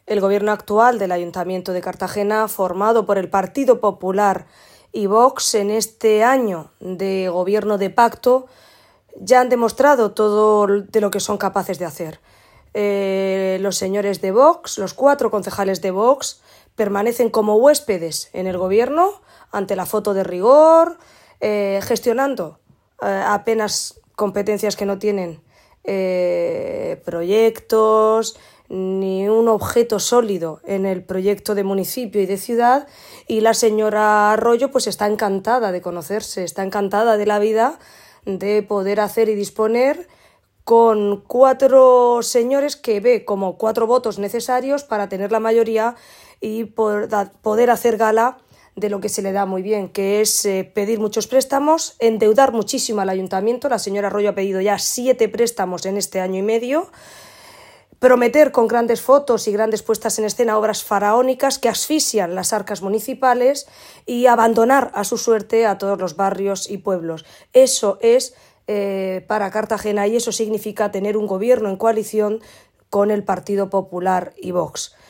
El gobierno actual del Ayuntamiento de Cartagena, formado por el Partido Popular y Vox, en este año de gobierno de pacto, ya han demostrado todo de lo que son capaces de hacer. Los señores de Vox, los 4 concejales de Vox, permanecen como huéspedes en el gobierno ante la foto de rigor, gestionando apenas competencias que no tienen, proyectos ni un objeto sólido en el proyecto de municipio y de ciudad, y la señora Arroyo pues está encantada de conocerse, está encantada de la vida, de poder hacer y disponer con 4 señores que ve como 4 votos necesarios para tener la mayoría y poder hacer gala de lo que se le da muy bien, que es pedir muchos préstamos, endeudar muchísimo al ayuntamiento. La señora Arroyo ha pedido ya 7 préstamos en este año y medio, prometer con grandes fotos y grandes puestas en escena obras faraónicas que asfixian las arcas municipales y abandonar a su suerte a todos los barrios y pueblos. Eso es para Cartagena, y eso significa tener un gobierno en coalición con el Partido Popular y Vox.